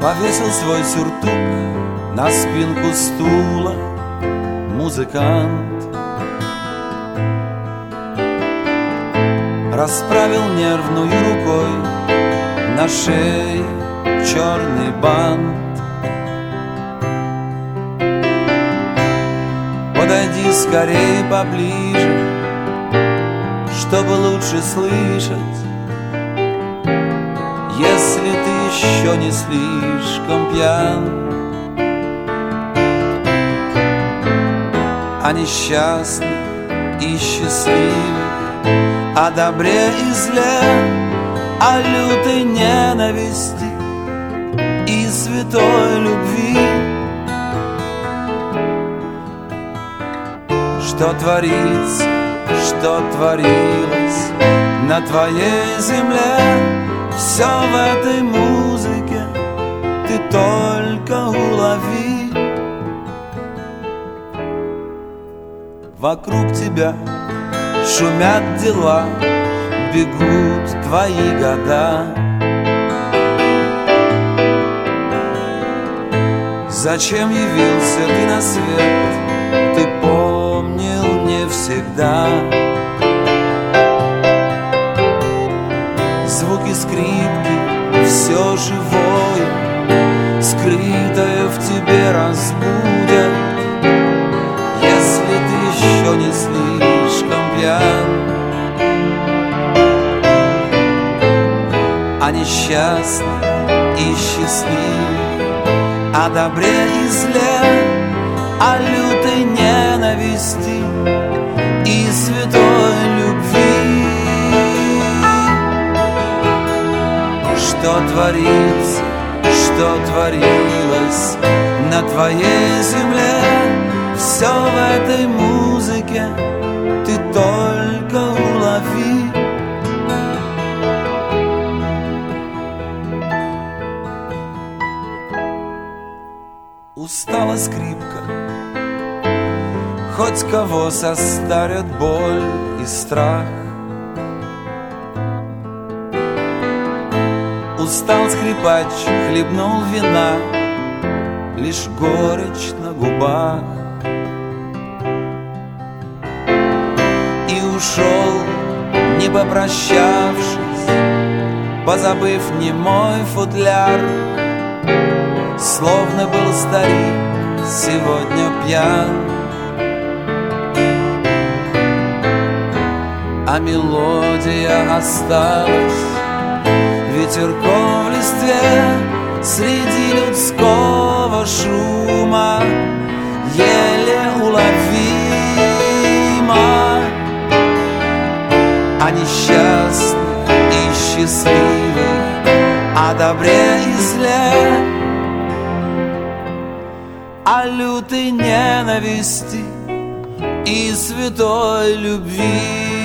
Повесил свой сюртук на спинку стула музыкант, расправил нервную рукой на шее черный бант. Подойди скорее поближе, чтобы лучше слышать, если ты еще не слишком пьян. О несчастных и счастливых, о добре и зле, о лютой ненависти и святой любви. Что творится, что творилось на твоей земле, все в этой музыке ты только улови. Вокруг тебя шумят дела, бегут твои года. Зачем явился ты на свет, ты помнил не всегда. Звуки скрипки, все живое, скрытое в тебе разбудят, если ты еще не слишком пьян. О несчастных и счастливых, о добре и зле, о лютой ненависти и святой любви. Что творится, что творилось на твоей земле, все в этой музыке ты только улови. Устала скрипка, хоть кого состарят боль и страх. Устал скрипач, хлебнул вина, лишь горечь на губах. И ушел, не попрощавшись, позабыв немой футляр. Словно был старик сегодня пьян, а мелодия осталась ветерком в листве среди людского шума, еле уловима. О несчастных и счастливых, о добре и зле, о лютой ненависти и святой любви.